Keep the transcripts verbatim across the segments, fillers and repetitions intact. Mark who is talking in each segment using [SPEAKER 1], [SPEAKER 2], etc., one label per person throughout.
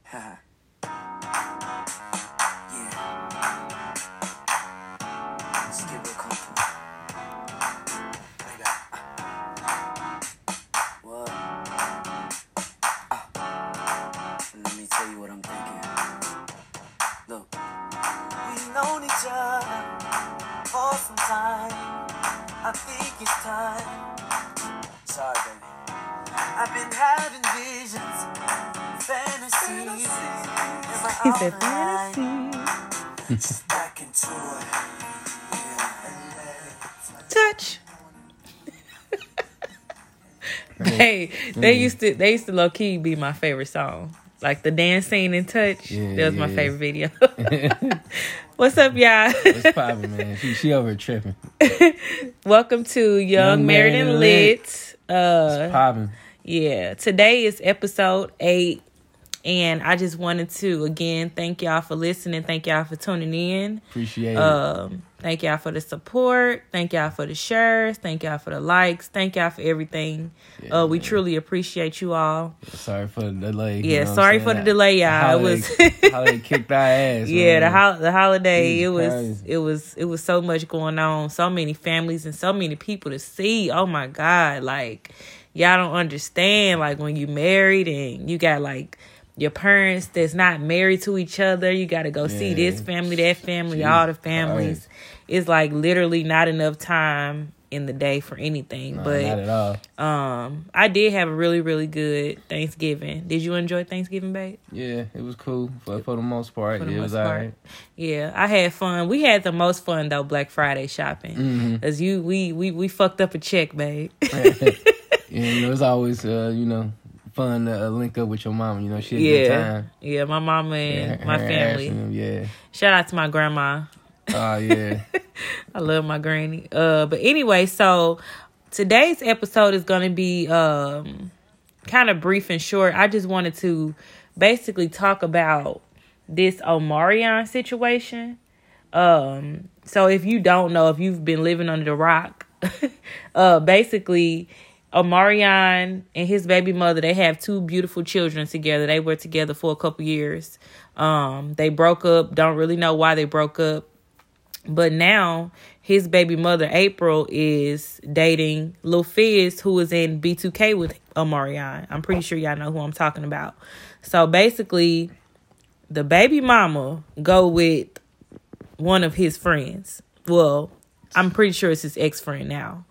[SPEAKER 1] Yeah. Let's get real comfortable. Lay back. What? Ah. Let me tell you what I'm thinking. Look. We've known each other for some time. I think it's time. Sorry, baby. I've been having visions, fantasies.
[SPEAKER 2] He said fantasy.
[SPEAKER 1] Just back into it.
[SPEAKER 2] Touch. they they used to they used to low key be my favorite song. Like the dance scene in Touch.
[SPEAKER 3] Yeah,
[SPEAKER 2] that was my
[SPEAKER 3] yeah.
[SPEAKER 2] favorite video. What's up, y'all?
[SPEAKER 3] What's poppin', man? She, she over tripping.
[SPEAKER 2] Welcome to Young,
[SPEAKER 3] Young
[SPEAKER 2] Married,
[SPEAKER 3] Married
[SPEAKER 2] and
[SPEAKER 3] and
[SPEAKER 2] Lit.
[SPEAKER 3] Lit.
[SPEAKER 2] Uh,
[SPEAKER 3] It's poppin'.
[SPEAKER 2] Yeah, today is episode eight, and I just wanted to again thank y'all for listening. Thank y'all for tuning in.
[SPEAKER 3] Appreciate it.
[SPEAKER 2] Um, thank y'all for the support. Thank y'all for the shares. Thank y'all for the likes. Thank y'all for everything.
[SPEAKER 3] Yeah,
[SPEAKER 2] uh, we
[SPEAKER 3] man.
[SPEAKER 2] truly appreciate you all.
[SPEAKER 3] Sorry for the delay.
[SPEAKER 2] Yeah,
[SPEAKER 3] you know
[SPEAKER 2] sorry
[SPEAKER 3] what
[SPEAKER 2] for
[SPEAKER 3] I'm
[SPEAKER 2] the
[SPEAKER 3] saying?
[SPEAKER 2] delay, y'all. It
[SPEAKER 3] Holiday,
[SPEAKER 2] was
[SPEAKER 3] holiday kicked our ass.
[SPEAKER 2] yeah, the
[SPEAKER 3] man.
[SPEAKER 2] hol- the holiday.
[SPEAKER 3] Jesus
[SPEAKER 2] It was
[SPEAKER 3] Christ.
[SPEAKER 2] it was it was so much going on. So many families and so many people to see. Oh my God, like. Y'all don't understand, like, when you married and you got, like, your parents that's not married to each other. You got to go see
[SPEAKER 3] Yeah.
[SPEAKER 2] this family, that family,
[SPEAKER 3] Jesus
[SPEAKER 2] all the families.
[SPEAKER 3] Christ.
[SPEAKER 2] It's, like, literally not enough time in the day for anything.
[SPEAKER 3] No,
[SPEAKER 2] but
[SPEAKER 3] not at all.
[SPEAKER 2] um, I did have a really, really good Thanksgiving. Did you enjoy Thanksgiving, babe?
[SPEAKER 3] Yeah, it was cool for for the most part.
[SPEAKER 2] For the
[SPEAKER 3] it
[SPEAKER 2] most
[SPEAKER 3] was
[SPEAKER 2] part.
[SPEAKER 3] alright.
[SPEAKER 2] Yeah, I had fun. We had the most fun, though, Black Friday shopping.
[SPEAKER 3] Mm-hmm.
[SPEAKER 2] Because you, we, we, we fucked up a check, babe.
[SPEAKER 3] Yeah, you know, it's always uh, you know fun to uh, link up with your mama. You know, she had a
[SPEAKER 2] yeah.
[SPEAKER 3] good time.
[SPEAKER 2] Yeah, my mama and
[SPEAKER 3] Yeah,
[SPEAKER 2] my
[SPEAKER 3] her
[SPEAKER 2] family.
[SPEAKER 3] asking them, yeah.
[SPEAKER 2] Shout out to my grandma.
[SPEAKER 3] Oh yeah.
[SPEAKER 2] I love my granny. Uh, but anyway, so today's episode is going to be um, kind of brief and short. I just wanted to basically talk about this Omarion situation. Um, so if you don't know, if you've been living under the rock, uh, basically Omarion and his baby mother, they have two beautiful children together. They were together for a couple years. Um, they broke up. Don't really know why they broke up. But now his baby mother, April, is dating Lil Fizz, who is in B two K with Omarion. I'm pretty sure y'all know who I'm talking about. So basically, the baby mama go with one of his friends. Well, I'm pretty sure it's his ex-friend now.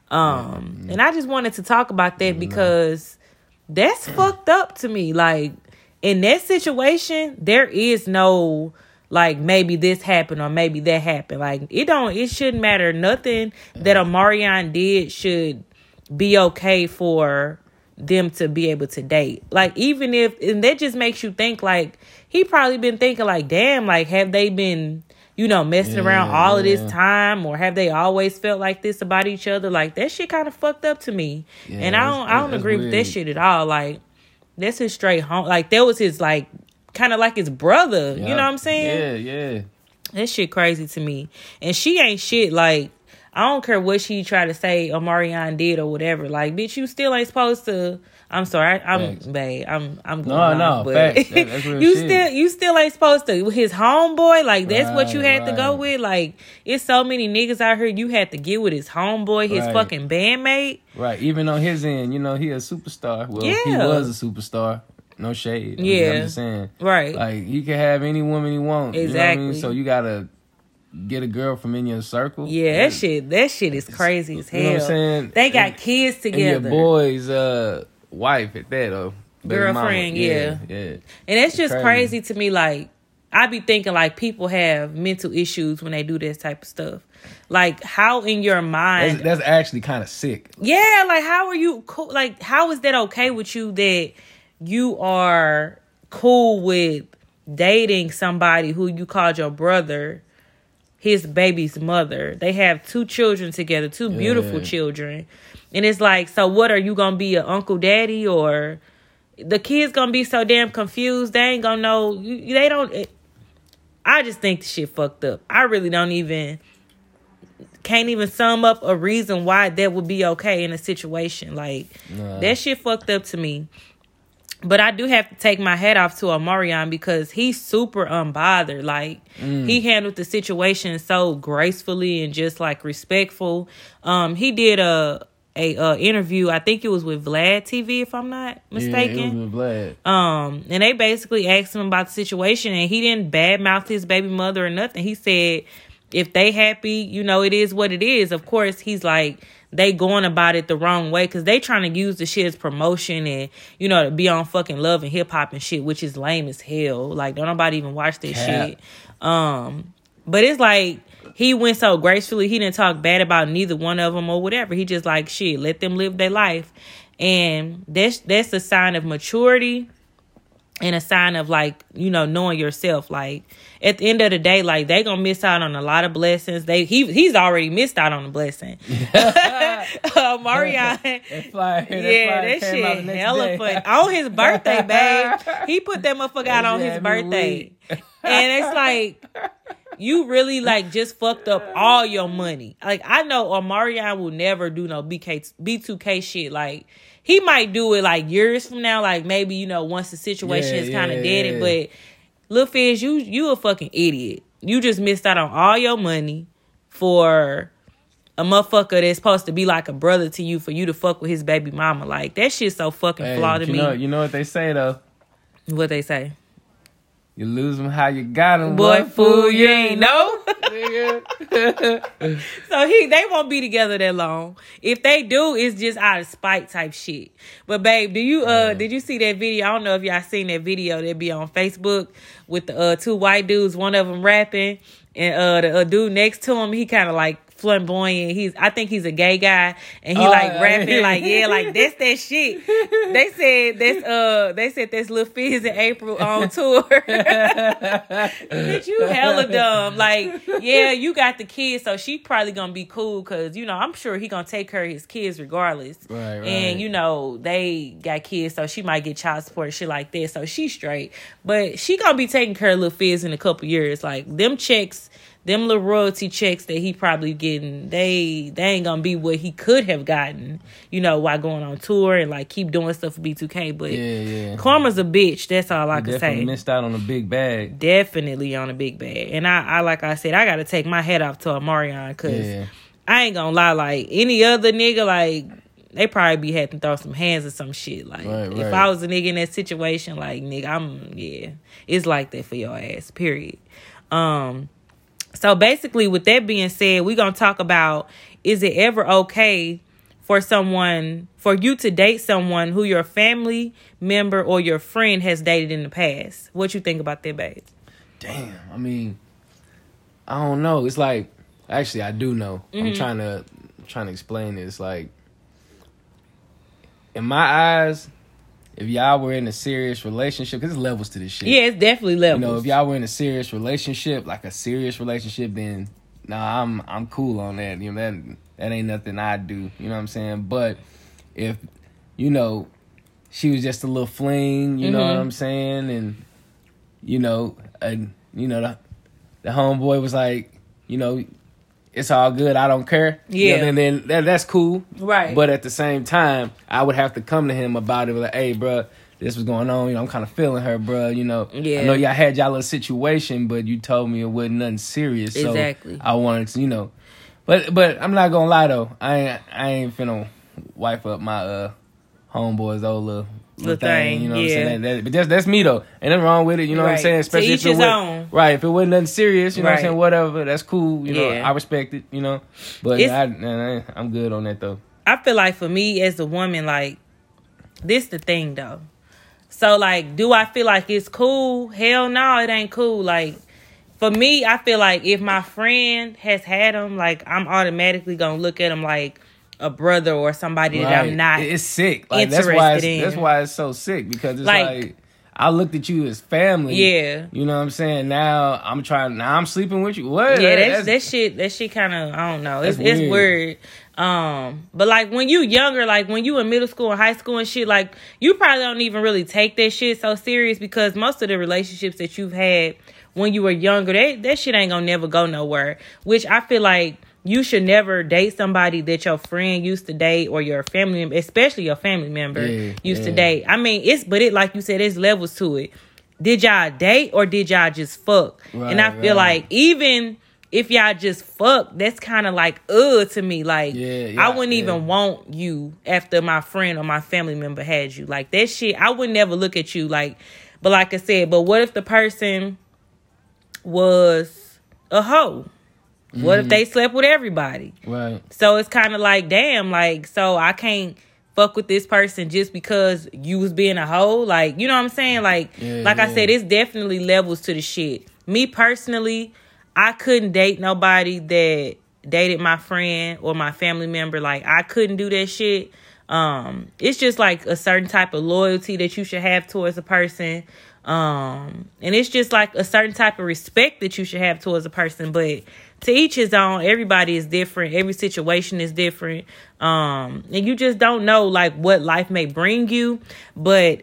[SPEAKER 2] Um, yeah. And I just wanted to talk about that because that's fucked up to me. Like, in that situation, there is no... like, maybe this happened or maybe that happened. Like, it don't, it shouldn't matter. Nothing that Omarion did should be okay for them to be able to date. Like, even if, and that just makes you think, like, he probably been thinking, like, damn, like, have they been, you know, messing
[SPEAKER 3] yeah,
[SPEAKER 2] around all
[SPEAKER 3] yeah.
[SPEAKER 2] of this time? Or have they always felt like this about each other? Like, that shit kind of fucked up to me.
[SPEAKER 3] Yeah,
[SPEAKER 2] and I don't, I don't agree
[SPEAKER 3] weird.
[SPEAKER 2] with that shit at all. Like, that's his straight home. Like, that was his, like, kind of like his brother.
[SPEAKER 3] Yeah.
[SPEAKER 2] You know what I'm saying?
[SPEAKER 3] Yeah, yeah.
[SPEAKER 2] That shit crazy to me. And she ain't shit. Like, I don't care what she try to say Omarion did or whatever. Like, bitch, you still ain't supposed to. I'm sorry, I, I'm
[SPEAKER 3] Facts.
[SPEAKER 2] babe. I'm I'm going
[SPEAKER 3] No,
[SPEAKER 2] on,
[SPEAKER 3] no,
[SPEAKER 2] but
[SPEAKER 3] facts. That, that's real
[SPEAKER 2] you
[SPEAKER 3] shit.
[SPEAKER 2] still you still ain't supposed to. His homeboy, like that's what you
[SPEAKER 3] Right,
[SPEAKER 2] had to go
[SPEAKER 3] right.
[SPEAKER 2] with. Like, it's so many niggas out here you had to get with his homeboy, his
[SPEAKER 3] Right.
[SPEAKER 2] fucking bandmate.
[SPEAKER 3] Right. Even on his end, you know, he a superstar. Well, he
[SPEAKER 2] Yeah.
[SPEAKER 3] was a superstar. No shade. I'm-
[SPEAKER 2] Yeah.
[SPEAKER 3] I'm just saying.
[SPEAKER 2] Right.
[SPEAKER 3] Like, he can have any woman he wants. You know what I mean?
[SPEAKER 2] Exactly.
[SPEAKER 3] So you gotta get a girl from in your circle.
[SPEAKER 2] Yeah, that shit that shit is crazy as hell.
[SPEAKER 3] You know what I'm saying?
[SPEAKER 2] They got
[SPEAKER 3] And-
[SPEAKER 2] kids
[SPEAKER 3] And
[SPEAKER 2] together.
[SPEAKER 3] your boy's uh, wife at that, or baby mama.
[SPEAKER 2] Girlfriend, yeah.
[SPEAKER 3] Yeah.
[SPEAKER 2] And it's just
[SPEAKER 3] Crazy.
[SPEAKER 2] crazy to me. Like, I be thinking like people have mental issues when they do this type of stuff. Like, how in your mind?
[SPEAKER 3] That's, that's actually kind of sick.
[SPEAKER 2] Yeah, like how are you cool? Like, how is that okay with you that you are cool with dating somebody who you called your brother, his baby's mother? They have two children together, two beautiful
[SPEAKER 3] Yeah.
[SPEAKER 2] children. And it's like, so what, are you gonna be an uncle daddy, or the kids gonna be so damn confused they ain't gonna know? you- They don't. It, I just think the shit fucked up. I really don't even can't even sum up a reason why that would be okay in a situation like
[SPEAKER 3] Nah.
[SPEAKER 2] that. Shit fucked up to me. But I do have to take my hat off to Omarion because he's super unbothered. Like, mm. he handled the situation so gracefully and just, like, respectful. Um, he did a a uh, interview, I think it was with Vlad T V, if I'm not mistaken.
[SPEAKER 3] Yeah, it was with Vlad.
[SPEAKER 2] Um, and they basically asked him about the situation, and he didn't badmouth his baby mother or nothing. He said, if they happy, you know, it is what it is. Of course, he's like, they going about it the wrong way because they trying to use the shit as promotion and, you know, to be on fucking Love and Hip Hop and shit, which is lame as hell. Like, don't nobody even watch that Cap. shit. Um, but it's like, he went so gracefully. He didn't talk bad about neither one of them or whatever. He just like, shit, let them live their life. And that's, that's a sign of maturity and a sign of, like, you know, knowing yourself. Like, at the end of the day, like, they gonna miss out on a lot of blessings. They he He's already missed out on a blessing. uh, Marion.
[SPEAKER 3] that flyer, that
[SPEAKER 2] yeah, that shit hella fun. On his birthday, babe. He put that motherfucker out on his birthday. And it's like, you really, like, just fucked up all your money. Like, I know Omarion will never do no B K, B two K shit. Like, he might do it, like, years from now. Like, maybe, you know, once the situation
[SPEAKER 3] yeah,
[SPEAKER 2] is kind of
[SPEAKER 3] yeah,
[SPEAKER 2] dead.
[SPEAKER 3] yeah.
[SPEAKER 2] But, Lil Fizz, you, you a fucking idiot. You just missed out on all your money for a motherfucker that's supposed to be like a brother to you for you to fuck with his baby mama. Like, that shit's so fucking
[SPEAKER 3] Hey,
[SPEAKER 2] flawed to
[SPEAKER 3] you
[SPEAKER 2] me.
[SPEAKER 3] Know, you know what they say, though?
[SPEAKER 2] What they say?
[SPEAKER 3] You lose them how you got them,
[SPEAKER 2] boy.
[SPEAKER 3] boy.
[SPEAKER 2] Fool, you ain't know. So he, they won't be together that long. If they do, it's just out of spite type shit. But babe, do you uh yeah. did you see that video? I don't know if y'all seen that video that be on Facebook with the uh two white dudes, one of them rapping, and uh the uh, dude next to him, he kind of like flamboyant. He's, I think he's a gay guy, and he oh, like rapping yeah. like yeah, like that's that shit. They said that's uh, they said that's Lil Fizz and April on tour. Bitch, you hella dumb. Like, yeah, you got the kids, so she probably gonna be cool because, you know, I'm sure he gonna take care of his kids regardless.
[SPEAKER 3] Right, right.
[SPEAKER 2] And you know they got kids, so she might get child support and shit like that. So she's straight, but she gonna be taking care of Lil Fizz in a couple years. Like, them checks. Them little royalty checks that he probably getting, they they ain't gonna be what he could have gotten, you know, while going on tour and like keep doing stuff for B two K. But
[SPEAKER 3] yeah, yeah.
[SPEAKER 2] Karma's a bitch. That's all I
[SPEAKER 3] he
[SPEAKER 2] can say.
[SPEAKER 3] Definitely missed out on a big bag.
[SPEAKER 2] Definitely on a big bag. And I, I like I said, I gotta take my head off to Omarion because
[SPEAKER 3] yeah.
[SPEAKER 2] I ain't gonna lie. Like, any other nigga, like, they probably be had to throw some hands or some shit. Like,
[SPEAKER 3] right,
[SPEAKER 2] if
[SPEAKER 3] right. I
[SPEAKER 2] was a nigga in that situation, like, nigga, I'm yeah, it's like that for your ass. Period. Um. So basically, with that being said, we're going to talk about, is it ever okay for someone, for you to date someone who your family member or your friend has dated in the past? What you think about that, babe?
[SPEAKER 3] Damn, I mean, I don't know. It's like, actually, I do know. Mm-hmm. I'm trying to trying to explain this. Like, in my eyes, if y'all were in a serious relationship, because there's levels to this shit.
[SPEAKER 2] Yeah, it's definitely levels.
[SPEAKER 3] You know, if y'all were in a serious relationship, like a serious relationship, then nah, I'm I'm cool on that. You know, that that ain't nothing I do. You know what I'm saying? But if, you know, she was just a little fling, you mm-hmm. know what I'm saying, and you know, and you know the the homeboy was like, you know, it's all good, I don't care.
[SPEAKER 2] Yeah.
[SPEAKER 3] You know, then then that, that's cool.
[SPEAKER 2] Right.
[SPEAKER 3] But at the same time, I would have to come to him about it. Like, hey, bro, this was going on. You know, I'm kind of feeling her, bro. You know,
[SPEAKER 2] yeah.
[SPEAKER 3] I know y'all had y'all little situation, but you told me it wasn't nothing serious. So
[SPEAKER 2] exactly.
[SPEAKER 3] I wanted to, you know. But but I'm not gonna lie though. I ain't I ain't finna wipe up my uh homeboy's old little.
[SPEAKER 2] The thing,
[SPEAKER 3] you know
[SPEAKER 2] yeah.
[SPEAKER 3] what I'm saying? That, that, but that's, that's me, though. Ain't nothing wrong with it, you know
[SPEAKER 2] right.
[SPEAKER 3] what I'm saying? Especially
[SPEAKER 2] to each
[SPEAKER 3] if it
[SPEAKER 2] his
[SPEAKER 3] was,
[SPEAKER 2] own.
[SPEAKER 3] Right, if it wasn't nothing serious, you know
[SPEAKER 2] right.
[SPEAKER 3] what I'm saying? Whatever, that's cool, you know,
[SPEAKER 2] yeah.
[SPEAKER 3] I respect it, you know? But I, I, I'm good on that, though.
[SPEAKER 2] I feel like for me as a woman, like, this the thing, though. So, like, do I feel like it's cool? Hell no, it ain't cool. Like, for me, I feel like if my friend has had him, like, I'm automatically gonna look at him like a brother or somebody right. that I'm not.
[SPEAKER 3] It's sick. Like,
[SPEAKER 2] interested
[SPEAKER 3] that's why it's,
[SPEAKER 2] in.
[SPEAKER 3] That's why it's so sick, because it's
[SPEAKER 2] like,
[SPEAKER 3] like I looked at you as family.
[SPEAKER 2] Yeah.
[SPEAKER 3] You know what I'm saying? Now I'm trying. Now I'm sleeping with you. What?
[SPEAKER 2] Yeah,
[SPEAKER 3] that's,
[SPEAKER 2] that's, that shit. That shit kind of. I don't know. It's
[SPEAKER 3] weird.
[SPEAKER 2] it's weird. Um, but like when you younger, like when you in middle school and high school and shit, like you probably don't even really take that shit so serious, because most of the relationships that you've had when you were younger, that that shit ain't gonna never go nowhere. Which I feel like you should never date somebody that your friend used to date or your family member, especially your family member
[SPEAKER 3] yeah,
[SPEAKER 2] used
[SPEAKER 3] yeah.
[SPEAKER 2] to date. I mean, it's but it like you said, there's levels to it. Did y'all date or did y'all just fuck?
[SPEAKER 3] Right,
[SPEAKER 2] and I feel
[SPEAKER 3] right.
[SPEAKER 2] like even if y'all just fuck, that's kind of like ugh to me. Like
[SPEAKER 3] Yeah, yeah,
[SPEAKER 2] I wouldn't
[SPEAKER 3] yeah.
[SPEAKER 2] even want you after my friend or my family member had you. Like that shit, I would never look at you like. But like I said, but what if the person was a hoe? What if they slept with everybody?
[SPEAKER 3] Right.
[SPEAKER 2] So it's kind of like, damn, like, so I can't fuck with this person just because you was being a hoe? Like, you know what I'm saying? Like,
[SPEAKER 3] Yeah,
[SPEAKER 2] like I
[SPEAKER 3] yeah.
[SPEAKER 2] said, it's definitely levels to the shit. Me personally, I couldn't date nobody that dated my friend or my family member. Like, I couldn't do that shit. Um, it's just like a certain type of loyalty that you should have towards a person. Um, and it's just like a certain type of respect that you should have towards a person. But to each his own, everybody is different. Every situation is different. Um, and you just don't know like what life may bring you. But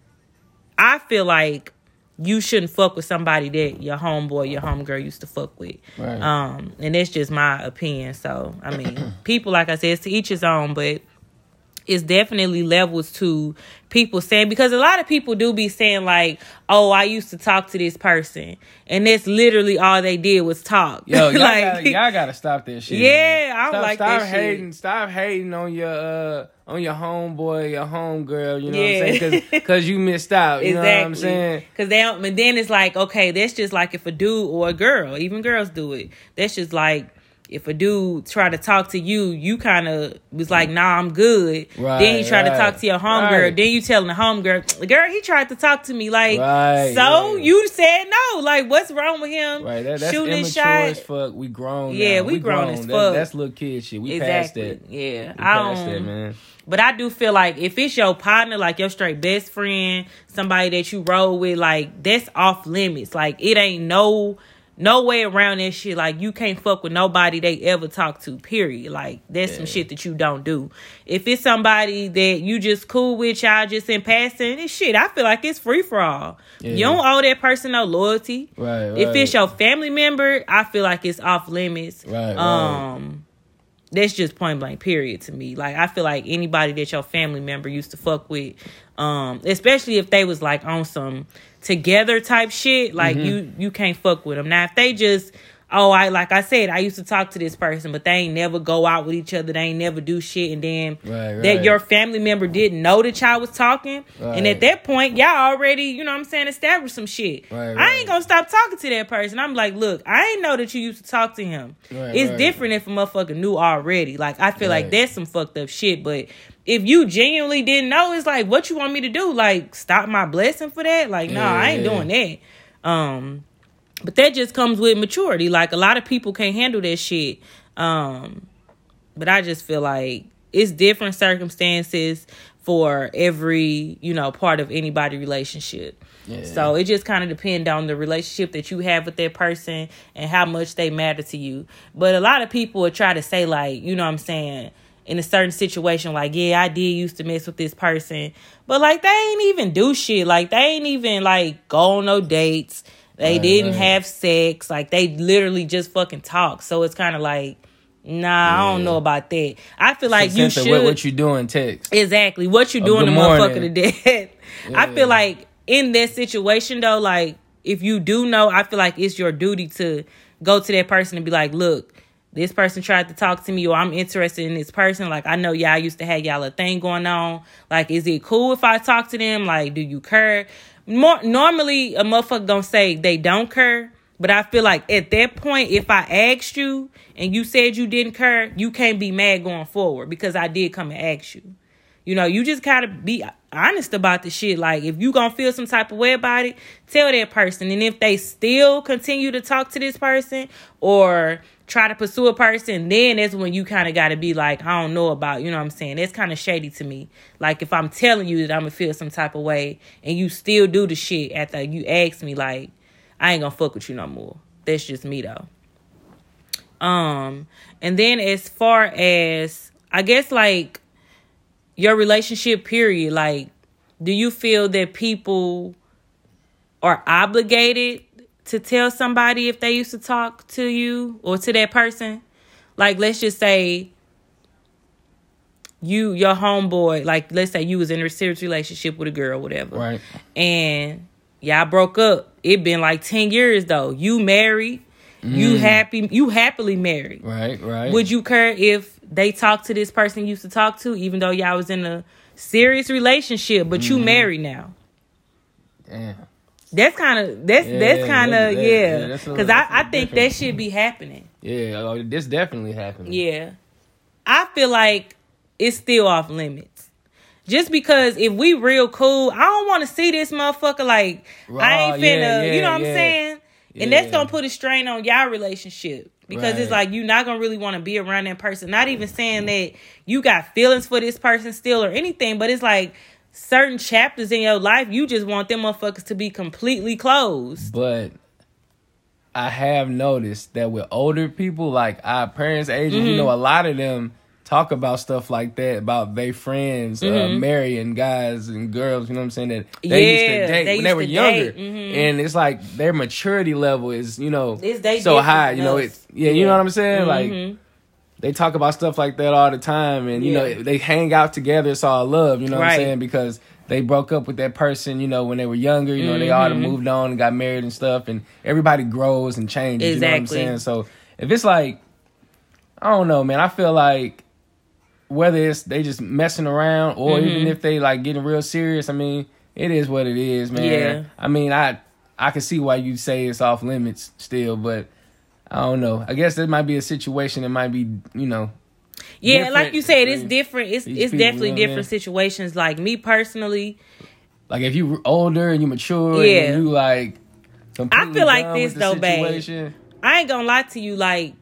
[SPEAKER 2] I feel like you shouldn't fuck with somebody that your homeboy, your homegirl used to fuck with.
[SPEAKER 3] Right.
[SPEAKER 2] Um, and that's just my opinion. So, I mean, people, like I said, it's to each his own, but it's definitely levels to people saying, because a lot of people do be saying like, oh, I used to talk to this person, and that's literally all they did was talk.
[SPEAKER 3] Yo, y'all,
[SPEAKER 2] like,
[SPEAKER 3] gotta, y'all gotta stop that shit.
[SPEAKER 2] Yeah,
[SPEAKER 3] man.
[SPEAKER 2] I don't
[SPEAKER 3] stop,
[SPEAKER 2] like
[SPEAKER 3] stop
[SPEAKER 2] that shit.
[SPEAKER 3] hating, Stop hating on your uh, on your homeboy, your homegirl. You know
[SPEAKER 2] Yeah.
[SPEAKER 3] what I'm saying? Because you missed out. You
[SPEAKER 2] exactly.
[SPEAKER 3] know what I'm saying?
[SPEAKER 2] Because they don't, and then it's like, okay, that's just like if a dude or a girl, even girls do it. That's just like, if a dude try to talk to you, you kind of was like, nah, I'm good.
[SPEAKER 3] Right,
[SPEAKER 2] then he tried
[SPEAKER 3] right,
[SPEAKER 2] to talk to your homegirl.
[SPEAKER 3] right.
[SPEAKER 2] Then you telling the homegirl, girl, he tried to talk to me. Like,
[SPEAKER 3] Right,
[SPEAKER 2] so
[SPEAKER 3] yeah.
[SPEAKER 2] you said no. Like, what's wrong with him?
[SPEAKER 3] Right, that, that's
[SPEAKER 2] shooting
[SPEAKER 3] immature
[SPEAKER 2] shot?
[SPEAKER 3] as fuck. We grown.
[SPEAKER 2] Yeah,
[SPEAKER 3] now.
[SPEAKER 2] we grown as
[SPEAKER 3] That-
[SPEAKER 2] fuck.
[SPEAKER 3] that's little kid shit. We
[SPEAKER 2] Exactly.
[SPEAKER 3] passed that.
[SPEAKER 2] Yeah.
[SPEAKER 3] We
[SPEAKER 2] I
[SPEAKER 3] passed
[SPEAKER 2] don't,
[SPEAKER 3] that, man.
[SPEAKER 2] But I do feel like if it's your partner, like your straight best friend, somebody that you roll with, like, that's off limits. Like, it ain't no no way around that shit. Like, you can't fuck with nobody they ever talk to, period. Like, that's
[SPEAKER 3] Yeah.
[SPEAKER 2] some shit that you don't do. If it's somebody that you just cool with, y'all just in passing, it's shit. I feel like it's free for all.
[SPEAKER 3] Yeah.
[SPEAKER 2] You don't owe that person no loyalty.
[SPEAKER 3] Right, right.
[SPEAKER 2] If it's your family member, I feel like it's off limits.
[SPEAKER 3] Right, right.
[SPEAKER 2] Um, that's just point blank, period, to me. Like, I feel like anybody that your family member used to fuck with, um, especially if they was like on some together type shit, like
[SPEAKER 3] Mm-hmm.
[SPEAKER 2] you you can't fuck with them. Now, if they just, oh, I like I said, I used to talk to this person, but they ain't never go out with each other, they ain't never do shit, and then
[SPEAKER 3] Right,
[SPEAKER 2] that
[SPEAKER 3] right.
[SPEAKER 2] your family member didn't know that y'all was talking, and
[SPEAKER 3] Right.
[SPEAKER 2] at that point, y'all already, you know what I'm saying, established some shit.
[SPEAKER 3] Right,
[SPEAKER 2] I
[SPEAKER 3] right.
[SPEAKER 2] ain't gonna stop talking to that person. I'm like, look, I ain't know that you used to talk to him.
[SPEAKER 3] Right,
[SPEAKER 2] it's
[SPEAKER 3] right.
[SPEAKER 2] different if a motherfucker knew already. Like, I feel like
[SPEAKER 3] Right.
[SPEAKER 2] that's some fucked up shit, but if you genuinely didn't know, it's like, what you want me to do? Like, stop my blessing for that? Like, no,
[SPEAKER 3] Yeah,
[SPEAKER 2] I ain't
[SPEAKER 3] yeah.
[SPEAKER 2] doing that. Um, but that just comes with maturity. Like, a lot of people can't handle that shit. Um, but I just feel like it's different circumstances for every, you know, part of anybody relationship.
[SPEAKER 3] Yeah.
[SPEAKER 2] So it just kind of depends on the relationship that you have with that person and how much they matter to you. But a lot of people would try to say, like, you know what I'm saying, in a certain situation, like, yeah, I did used to mess with this person, but like, they ain't even do shit. Like, they ain't even like go on no dates. They
[SPEAKER 3] Right,
[SPEAKER 2] didn't
[SPEAKER 3] right.
[SPEAKER 2] have sex. Like, they literally just fucking talk. So it's kind of like, nah, I don't
[SPEAKER 3] Yeah.
[SPEAKER 2] know about that. I feel like
[SPEAKER 3] So,
[SPEAKER 2] you
[SPEAKER 3] Cynthia,
[SPEAKER 2] should.
[SPEAKER 3] What, what you doing? Text.
[SPEAKER 2] Exactly. What you
[SPEAKER 3] Oh,
[SPEAKER 2] doing to
[SPEAKER 3] good
[SPEAKER 2] motherfucker
[SPEAKER 3] morning.
[SPEAKER 2] to death. I
[SPEAKER 3] Yeah.
[SPEAKER 2] feel like in that situation though, like, if you do know, I feel like it's your duty to go to that person and be like, look, this person tried to talk to me, or I'm interested in this person. Like, I know y'all used to have y'all a thing going on. Like, is it cool if I talk to them? Like, do you care? More normally a motherfucker gonna say they don't care. But I feel like at that point, if I asked you and you said you didn't care, you can't be mad going forward because I did come and ask you. You know, you just gotta be honest about the shit. Like, if you gonna feel some type of way about it, tell that person. And if they still continue to talk to this person or try to pursue a person, then that's when you kind of gotta be like, I don't know about, you know what I'm saying? That's kind of shady to me. Like, if I'm telling you that I'm gonna feel some type of way and you still do the shit after you ask me, like, I ain't gonna fuck with you no more. That's just me though. Um, and then as far as, I guess, like, your relationship period, like, do you feel that people are obligated to tell somebody if they used to talk to you or to that person? like, let's just say you, your homeboy, like, let's say you was in a serious relationship with a girl, whatever.
[SPEAKER 3] Right.
[SPEAKER 2] And y'all broke up. It been like ten years, though. You married. Mm. You happy. You happily married.
[SPEAKER 3] Right, right.
[SPEAKER 2] Would you care if they talked to this person you used to talk to, even though y'all was in a serious relationship, but mm-hmm. you married now?
[SPEAKER 3] Damn.
[SPEAKER 2] That's kind of, that's,
[SPEAKER 3] yeah,
[SPEAKER 2] that's kind of,
[SPEAKER 3] that,
[SPEAKER 2] yeah.
[SPEAKER 3] yeah
[SPEAKER 2] Because I, I think that should be happening.
[SPEAKER 3] Yeah, oh, this definitely happening.
[SPEAKER 2] Yeah. I feel like it's still off limits. Just because if we real cool, I don't want to see this motherfucker like, Raw, I ain't finna, yeah, yeah, you know what yeah. I'm saying? Yeah. And that's going to put a strain on y'all relationship. Because right. it's like, you're not going to really want to be around that person. Not even saying that you got feelings for this person still or anything, but it's like, certain chapters in your life, you just want them motherfuckers to be completely closed.
[SPEAKER 3] But I have noticed that with older people, like our parents' age, mm-hmm. you know, a lot of them talk about stuff like that, about their friends mm-hmm. uh, marrying guys and girls, you know what I'm saying, that they
[SPEAKER 2] yeah,
[SPEAKER 3] used to date
[SPEAKER 2] they
[SPEAKER 3] when they were younger.
[SPEAKER 2] Mm-hmm.
[SPEAKER 3] And it's like their maturity level is, you know,
[SPEAKER 2] it's
[SPEAKER 3] so high. You know, it's, yeah, you
[SPEAKER 2] yeah.
[SPEAKER 3] know what I'm saying?
[SPEAKER 2] Mm-hmm.
[SPEAKER 3] Like, they talk about stuff like that all the time, and, you yeah. know, they hang out together. It's all love, you know right. what I'm saying? Because they broke up with that person, you know, when they were younger, you know, mm-hmm. they all moved on and got married and stuff, and everybody grows and changes, exactly. you know what I'm saying? So if it's like, I don't know, man, I feel like whether it's they just messing around or mm-hmm. even if they like getting real serious, I mean, it is what it is, man.
[SPEAKER 2] Yeah.
[SPEAKER 3] I mean, I I can see why you say it's off limits still, but I don't know. I guess there might be a situation that might be, you know.
[SPEAKER 2] Yeah, like you said, it's different. It's it's
[SPEAKER 3] people,
[SPEAKER 2] definitely
[SPEAKER 3] you know
[SPEAKER 2] different
[SPEAKER 3] I mean?
[SPEAKER 2] situations. Like me personally.
[SPEAKER 3] Like if you older and you mature
[SPEAKER 2] yeah.
[SPEAKER 3] and you like
[SPEAKER 2] I feel like this though, babe. I ain't gonna lie to you, like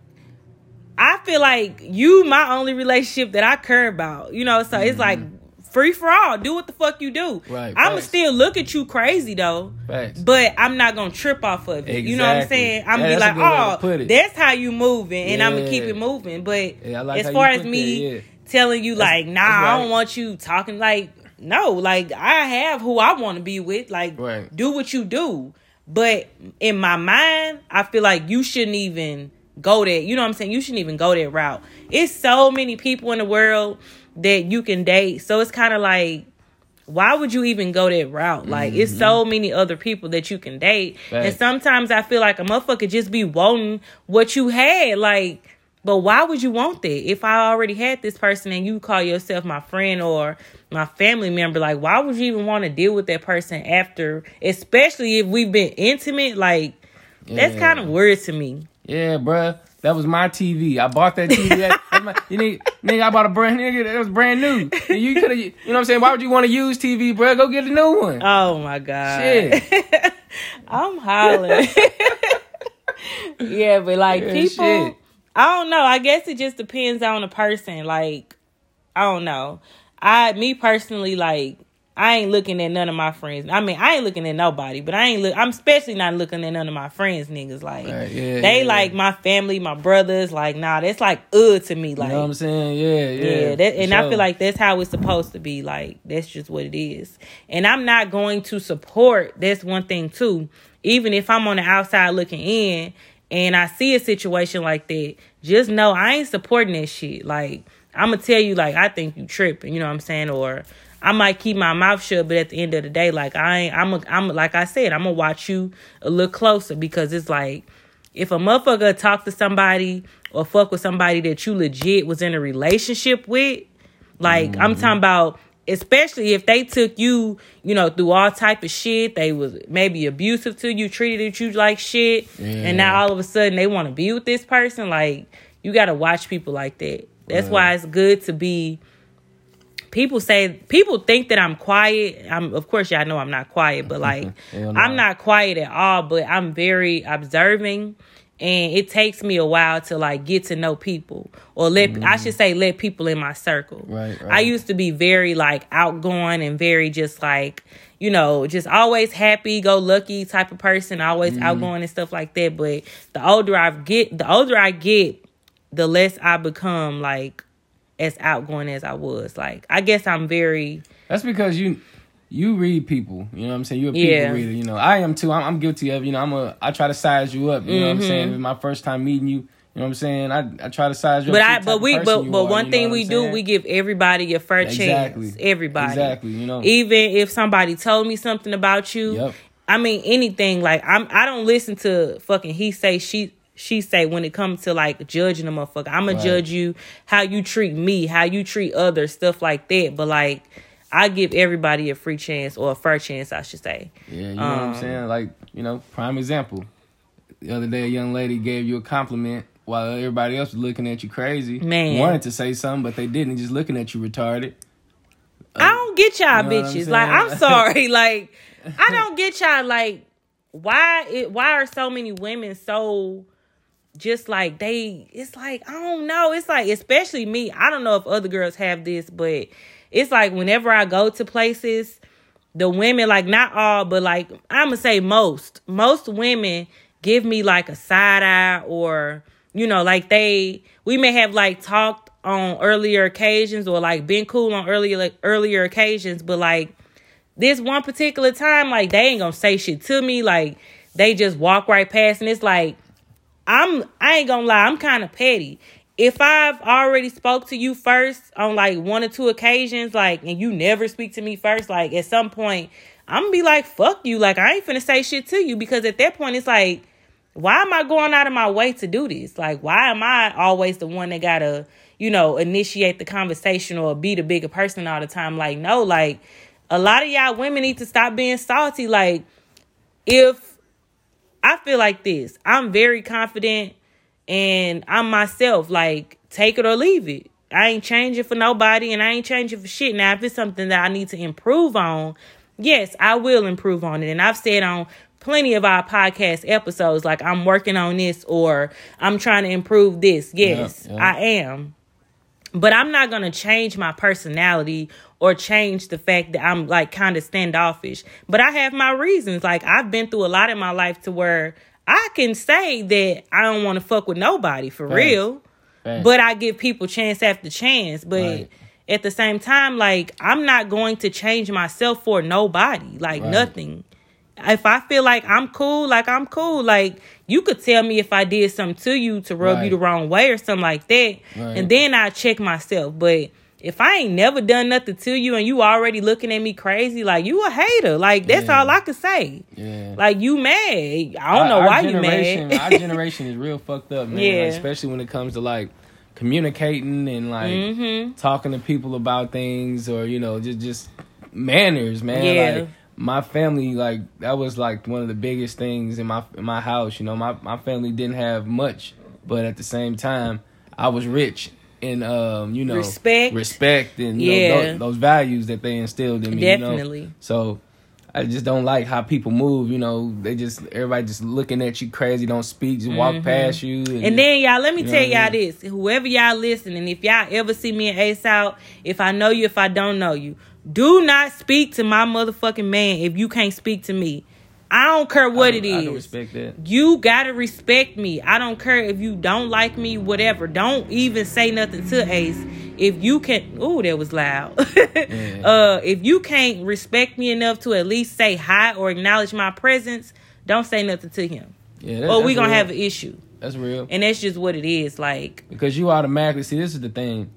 [SPEAKER 2] I feel like you my only relationship that I care about. You know, so mm-hmm. it's like free for all. Do what the fuck you do.
[SPEAKER 3] Right.
[SPEAKER 2] I'ma still look at you crazy though.
[SPEAKER 3] Facts.
[SPEAKER 2] But I'm not gonna trip off of it.
[SPEAKER 3] Exactly.
[SPEAKER 2] You know what I'm saying? I'm
[SPEAKER 3] yeah,
[SPEAKER 2] be like, oh, that's how you moving, and
[SPEAKER 3] yeah.
[SPEAKER 2] I'm gonna keep it moving. But
[SPEAKER 3] yeah, like
[SPEAKER 2] as far as me
[SPEAKER 3] that, yeah.
[SPEAKER 2] telling you,
[SPEAKER 3] that's,
[SPEAKER 2] like, nah,
[SPEAKER 3] right.
[SPEAKER 2] I don't want you talking like, no, like I have who I want to be with. Like,
[SPEAKER 3] right.
[SPEAKER 2] do what you do. But in my mind, I feel like you shouldn't even go there. You know what I'm saying? You shouldn't even go that route. It's so many people in the world that you can date. So it's kind of like, why would you even go that route? Like, mm-hmm. it's so many other people that you can date. Right. And sometimes I feel like a motherfucker just be wanting what you had. Like, but why would you want that? If I already had this person and you call yourself my friend or my family member, like, why would you even want to deal with that person after, especially if we've been intimate? Like, yeah. that's kind of weird to me.
[SPEAKER 3] Yeah, bruh. That was my T V. I bought that T V. That, that's my, you need, nigga, I bought a brand nigga. That was brand new. And you could have, you know what I'm saying? Why would you want to use T V, bruh? Go get a new one.
[SPEAKER 2] Oh, my God.
[SPEAKER 3] Shit.
[SPEAKER 2] I'm hollering. Yeah, but like
[SPEAKER 3] yeah,
[SPEAKER 2] people,
[SPEAKER 3] shit.
[SPEAKER 2] I don't know. I guess it just depends on the person. Like, I don't know. I, me personally, like, I ain't looking at none of my friends. I mean, I ain't looking at nobody, but I ain't look. I'm especially not looking at none of my friends, niggas. Like,
[SPEAKER 3] right, yeah,
[SPEAKER 2] they
[SPEAKER 3] yeah,
[SPEAKER 2] like
[SPEAKER 3] yeah.
[SPEAKER 2] my family, my brothers. Like, nah, that's like uh to me. Like,
[SPEAKER 3] you know what I'm saying? Yeah, yeah.
[SPEAKER 2] yeah. That, and
[SPEAKER 3] sure.
[SPEAKER 2] I feel like that's how it's supposed to be. Like, that's just what it is. And I'm not going to support. That's one thing too. Even if I'm on the outside looking in, and I see a situation like that, just know I ain't supporting that shit. Like, I'm gonna tell you, like, I think you tripping. You know what I'm saying? Or I might keep my mouth shut, but at the end of the day, like, I ain't, I'm, a, I'm like I said, I'm gonna watch you a little closer, because it's like, if a motherfucker talk to somebody or fuck with somebody that you legit was in a relationship with, like, mm-hmm. I'm talking about, especially if they took you, you know, through all type of shit, they was maybe abusive to you, treated you like shit, yeah. and now all of a sudden they want to be with this person, like, you gotta watch people like that. That's yeah. why it's good to be. People say, people think that I'm quiet. I'm, of course, y'all know I'm not quiet, but like, no. I'm not quiet at all, but I'm very observing, and it takes me a while to like get to know people, or let, mm. I should say, let people in my circle.
[SPEAKER 3] Right, right.
[SPEAKER 2] I used to be very like outgoing and very just like, you know, just always happy, go lucky type of person, always mm. outgoing and stuff like that. But the older I get, the older I get, the less I become like as outgoing as I was. Like, I guess I'm very...
[SPEAKER 3] That's because you you read people. You know what I'm saying? You're a people
[SPEAKER 2] yeah.
[SPEAKER 3] reader. You know, I am too. I'm, I'm guilty of, you know, I'm a, I try to size you up. You mm-hmm. know what I'm saying? If it's my first time meeting you, you know know what I'm saying? I, I try to size you up.
[SPEAKER 2] But
[SPEAKER 3] to
[SPEAKER 2] I
[SPEAKER 3] the
[SPEAKER 2] but
[SPEAKER 3] type
[SPEAKER 2] we
[SPEAKER 3] of person
[SPEAKER 2] but
[SPEAKER 3] you
[SPEAKER 2] but
[SPEAKER 3] are,
[SPEAKER 2] one
[SPEAKER 3] you
[SPEAKER 2] thing
[SPEAKER 3] know what
[SPEAKER 2] we
[SPEAKER 3] I'm
[SPEAKER 2] do,
[SPEAKER 3] saying?
[SPEAKER 2] we give everybody a fair
[SPEAKER 3] Exactly.
[SPEAKER 2] chance. Everybody.
[SPEAKER 3] Exactly. You know.
[SPEAKER 2] Even if somebody told me something about you,
[SPEAKER 3] Yep.
[SPEAKER 2] I mean anything, like I'm I don't listen to fucking he say she she say when it comes to like judging a motherfucker. I'm gonna
[SPEAKER 3] Right.
[SPEAKER 2] judge you how you treat me, how you treat others, stuff like that. But like I give everybody a free chance or a fair chance, I should say.
[SPEAKER 3] Yeah, you know
[SPEAKER 2] Um,
[SPEAKER 3] what I'm saying? Like, you know, prime example. The other day, a young lady gave you a compliment while everybody else was looking at you crazy.
[SPEAKER 2] Man.
[SPEAKER 3] Wanted to say something, but they didn't. Just looking at you retarded.
[SPEAKER 2] I don't get y'all
[SPEAKER 3] You know what I'm
[SPEAKER 2] bitches.
[SPEAKER 3] saying?
[SPEAKER 2] Like, I'm sorry. Like, I don't get y'all. Like, why it? Why are so many women so just like they? It's like I don't know. It's like especially me. I don't know if other girls have this, but it's like whenever I go to places, the women, like not all, but like I'm gonna say most, most women give me like a side eye, or you know, like they we may have like talked on earlier occasions or like been cool on earlier like, earlier occasions, but like this one particular time, like they ain't gonna say shit to me. Like they just walk right past, and it's like I'm I ain't gonna lie, I'm kind of petty. If I've already spoke to you first on like one or two occasions, like, and you never speak to me first, like at some point, I'm gonna be like, fuck you. Like, I ain't finna say shit to you, because at that point, it's like, why am I going out of my way to do this? Like, why am I always the one that gotta, you know, initiate the conversation or be the bigger person all the time? Like, no, like, a lot of y'all women need to stop being salty. Like, if I feel like this, I'm very confident and I'm myself, like, take it or leave it. I ain't changing for nobody, and I ain't changing for shit. Now, if it's something that I need to improve on, yes, I will improve on it. And I've said on plenty of our podcast episodes, like, I'm working on this, or I'm trying to improve this. Yes,
[SPEAKER 3] yeah, yeah.
[SPEAKER 2] I am. But I'm not going to change my personality or change the fact that I'm, like, kind of standoffish. But I have my reasons. Like, I've been through a lot in my life to where I can say that I don't want to fuck with nobody for
[SPEAKER 3] Right.
[SPEAKER 2] real,
[SPEAKER 3] Right.
[SPEAKER 2] but I give people chance after chance. But
[SPEAKER 3] Right.
[SPEAKER 2] at the same time, like, I'm not going to change myself for nobody, like
[SPEAKER 3] Right.
[SPEAKER 2] nothing. If I feel like I'm cool, like I'm cool. Like, you could tell me if I did something to you to rub
[SPEAKER 3] Right.
[SPEAKER 2] you the wrong way or something like that.
[SPEAKER 3] Right.
[SPEAKER 2] And then I check myself. But if I ain't never done nothing to you and you already looking at me crazy, like, you a hater. Like, that's
[SPEAKER 3] Yeah.
[SPEAKER 2] all I can say.
[SPEAKER 3] Yeah.
[SPEAKER 2] Like, you mad. I don't know
[SPEAKER 3] Our-
[SPEAKER 2] why
[SPEAKER 3] our
[SPEAKER 2] you
[SPEAKER 3] generation-
[SPEAKER 2] mad.
[SPEAKER 3] Our generation is real fucked up, man.
[SPEAKER 2] Yeah.
[SPEAKER 3] Like, especially when it comes to like communicating and like
[SPEAKER 2] Mm-hmm.
[SPEAKER 3] talking to people about things, or you know, just just manners, man.
[SPEAKER 2] Yeah.
[SPEAKER 3] Like, my family, like, that was like one of the biggest things in my in my house. You know, my my family didn't have much, but at the same time, I was rich in um, you know,
[SPEAKER 2] Respect.
[SPEAKER 3] respect, and you
[SPEAKER 2] Yeah.
[SPEAKER 3] know, those, those values that they instilled in me.
[SPEAKER 2] Definitely.
[SPEAKER 3] You know? So I just don't like how people move. You know, they just everybody just looking at you crazy, don't speak, just walk past you. And,
[SPEAKER 2] And then, y'all, let me
[SPEAKER 3] You know
[SPEAKER 2] tell
[SPEAKER 3] what I
[SPEAKER 2] y'all
[SPEAKER 3] mean?
[SPEAKER 2] this. Whoever y'all listening, if y'all ever see me and Ace out, if I know you, if I don't know you, do not speak to my motherfucking man if you can't speak to me. I don't care what
[SPEAKER 3] I,
[SPEAKER 2] it
[SPEAKER 3] I
[SPEAKER 2] is.
[SPEAKER 3] don't respect that.
[SPEAKER 2] You gotta respect me. I don't care if you don't like me, whatever. Don't even say nothing to Ace. If you can, ooh, that was loud.
[SPEAKER 3] Yeah.
[SPEAKER 2] uh, if you can't respect me enough to at least say hi or acknowledge my presence, don't say nothing to him.
[SPEAKER 3] Yeah, that,
[SPEAKER 2] Or we
[SPEAKER 3] that's
[SPEAKER 2] gonna
[SPEAKER 3] real.
[SPEAKER 2] have an issue.
[SPEAKER 3] That's real.
[SPEAKER 2] And that's just what it is. Like,
[SPEAKER 3] Because you automatically see, this is the thing.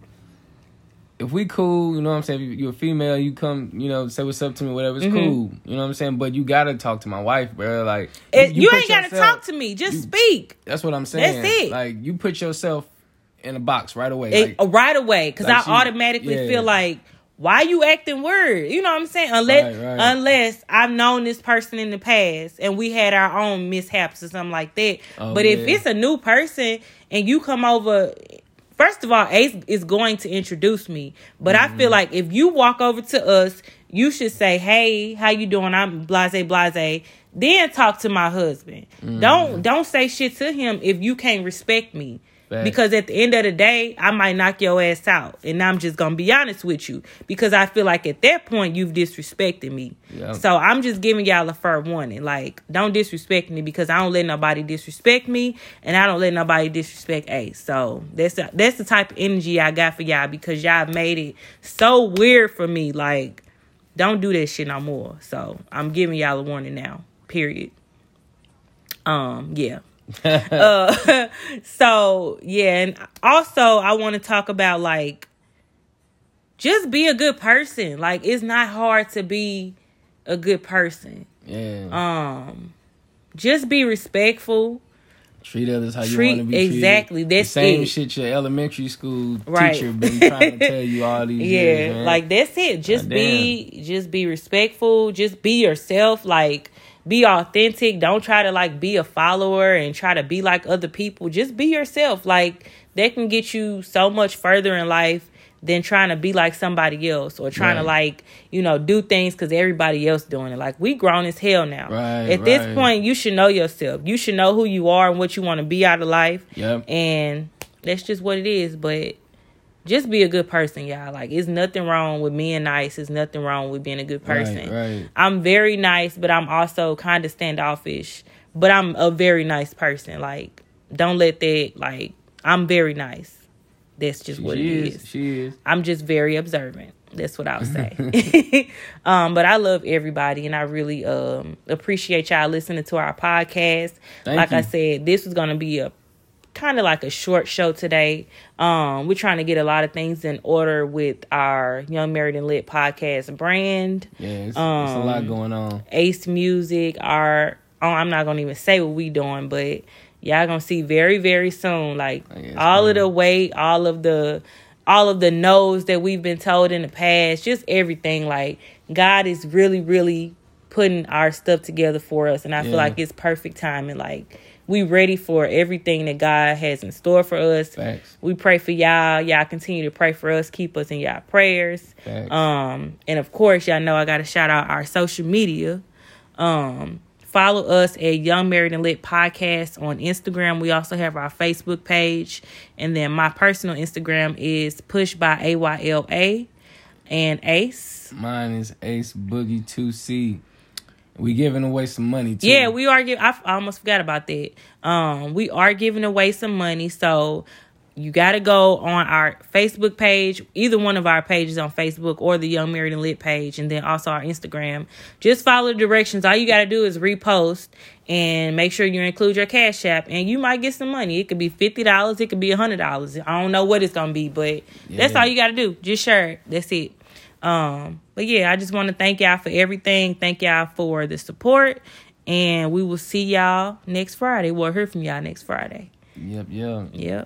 [SPEAKER 3] If we cool, you know what I'm saying? If you're a female, you come, you know, say what's up to me, whatever. It's
[SPEAKER 2] Mm-hmm.
[SPEAKER 3] cool. You know what I'm saying? But you gotta talk to my wife, bro. Like,
[SPEAKER 2] it, you,
[SPEAKER 3] put
[SPEAKER 2] ain't gotta
[SPEAKER 3] yourself-
[SPEAKER 2] talk to me. Just speak.
[SPEAKER 3] That's what I'm saying.
[SPEAKER 2] That's it.
[SPEAKER 3] Like, you put yourself in a box right away.
[SPEAKER 2] It-
[SPEAKER 3] Like,
[SPEAKER 2] right away. Because
[SPEAKER 3] like
[SPEAKER 2] I
[SPEAKER 3] she-
[SPEAKER 2] automatically
[SPEAKER 3] yeah.
[SPEAKER 2] feel like, why you acting weird? You know what I'm saying? Unless
[SPEAKER 3] Right, right.
[SPEAKER 2] unless I've known this person in the past and we had our own mishaps or something like that.
[SPEAKER 3] Oh,
[SPEAKER 2] but if
[SPEAKER 3] yeah.
[SPEAKER 2] it's a new person and you come over, first of all, Ace is going to introduce me. But
[SPEAKER 3] Mm-hmm.
[SPEAKER 2] I feel like if you walk over to us, you should say, hey, how you doing? I'm blase blase. Then talk to my husband.
[SPEAKER 3] Mm-hmm.
[SPEAKER 2] Don't don't say shit to him if you can't respect me.
[SPEAKER 3] Facts.
[SPEAKER 2] Because at the end of the day, I might knock your ass out. And I'm just going to be honest with you. Because I feel like at that point, you've disrespected me.
[SPEAKER 3] Yeah.
[SPEAKER 2] So I'm just giving y'all a fair warning. Like, don't disrespect me, because I don't let nobody disrespect me. And I don't let nobody disrespect Ace. So that's, the- that's the type of energy I got for y'all, because y'all made it so weird for me. Like, don't do that shit no more. So I'm giving y'all a warning now. Period. Um, yeah. uh, so yeah, and also I want to talk about like just be a good person. Like it's not hard to be a good person.
[SPEAKER 3] Yeah.
[SPEAKER 2] Um, just be respectful.
[SPEAKER 3] Treat others how you
[SPEAKER 2] Treat-
[SPEAKER 3] want to be treated.
[SPEAKER 2] exactly, that's
[SPEAKER 3] the same
[SPEAKER 2] it.
[SPEAKER 3] shit your elementary school
[SPEAKER 2] Right.
[SPEAKER 3] teacher been trying to tell you all these
[SPEAKER 2] Yeah,
[SPEAKER 3] years, man.
[SPEAKER 2] like that's it. Just
[SPEAKER 3] God
[SPEAKER 2] be, just be respectful. Just be yourself. Like be authentic. Don't try to like be a follower and try to be like other people. Just be yourself. Like that can get you so much further in life than trying to be like somebody else or trying to
[SPEAKER 3] Right.
[SPEAKER 2] like, you know, do things because everybody else doing it. Like we grown as hell now.
[SPEAKER 3] Right,
[SPEAKER 2] At this
[SPEAKER 3] right.
[SPEAKER 2] point, you should know yourself. You should know who you are and what you want to be out of life.
[SPEAKER 3] Yep.
[SPEAKER 2] And that's just what it is. But just be a good person, y'all. Like, it's nothing wrong with being nice. There's nothing wrong with being a good person.
[SPEAKER 3] Right, right.
[SPEAKER 2] I'm very nice, but I'm also kind of standoffish. But I'm a very nice person. Like, don't let that, like, I'm very nice. That's just
[SPEAKER 3] She
[SPEAKER 2] what it
[SPEAKER 3] is.
[SPEAKER 2] is.
[SPEAKER 3] She is.
[SPEAKER 2] I'm just very observant. That's what I'll say. um, but I love everybody, and I really um, appreciate y'all listening to our podcast.
[SPEAKER 3] Thank
[SPEAKER 2] like
[SPEAKER 3] you.
[SPEAKER 2] I said, this was going to be a kind of like a short show today. Um, we're trying to get a lot of things in order with our Young Married and Lit podcast brand.
[SPEAKER 3] Yeah, it's, it's a
[SPEAKER 2] Um,
[SPEAKER 3] lot going on.
[SPEAKER 2] Ace Music, our oh, I'm not gonna even say what we doing, but y'all gonna see very, very soon. Like
[SPEAKER 3] I guess,
[SPEAKER 2] all of
[SPEAKER 3] man.
[SPEAKER 2] the weight, all of the all of the no's that we've been told in the past, just everything. Like God is really, really putting our stuff together for us, and I feel
[SPEAKER 3] Yeah.
[SPEAKER 2] like it's perfect timing. Like we ready for everything that God has in store for us.
[SPEAKER 3] Facts.
[SPEAKER 2] We pray for y'all. Y'all continue to pray for us. Keep us in y'all prayers.
[SPEAKER 3] Facts.
[SPEAKER 2] Um, and of course, y'all know I got to shout out our social media. Um, follow us at Young Married and Lit Podcast on Instagram. We also have our Facebook page. And then my personal Instagram is Push by A Y L A and Ace.
[SPEAKER 3] Mine is Ace Boogie two C. We giving away some money too.
[SPEAKER 2] Yeah, we are giving. I f- I almost forgot about that. Um, we are giving away some money, so you got to go on our Facebook page, either one of our pages on Facebook or the Young Married and Lit page, and then also our Instagram. Just follow the directions. All you got to do is repost and make sure you include your Cash App, and you might get some money. It could be fifty dollars, it could be a hundred dollars. I don't know what it's gonna be, but that's
[SPEAKER 3] Yeah.
[SPEAKER 2] all you got to do. Just share it. That's it. Um, but yeah, I just want to thank y'all for everything. Thank y'all for the support. And we will see y'all next Friday. We'll hear from y'all next Friday.
[SPEAKER 3] Yep, yep.
[SPEAKER 2] Yep.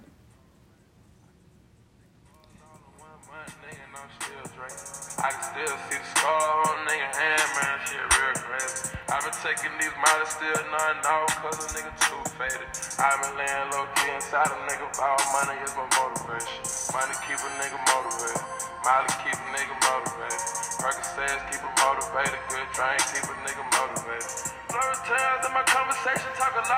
[SPEAKER 4] I can still see the scar on a nigga hand, man, shit real crazy. I been taking these models, still nothing off, cause a nigga too faded. I been laying low key inside a nigga, all money is my motivation. Money keep a nigga motivated, Molly keep a nigga motivated. Percocets keep a motivated, good drink keep a nigga motivated. Blurry tails in my conversation, talk a lot.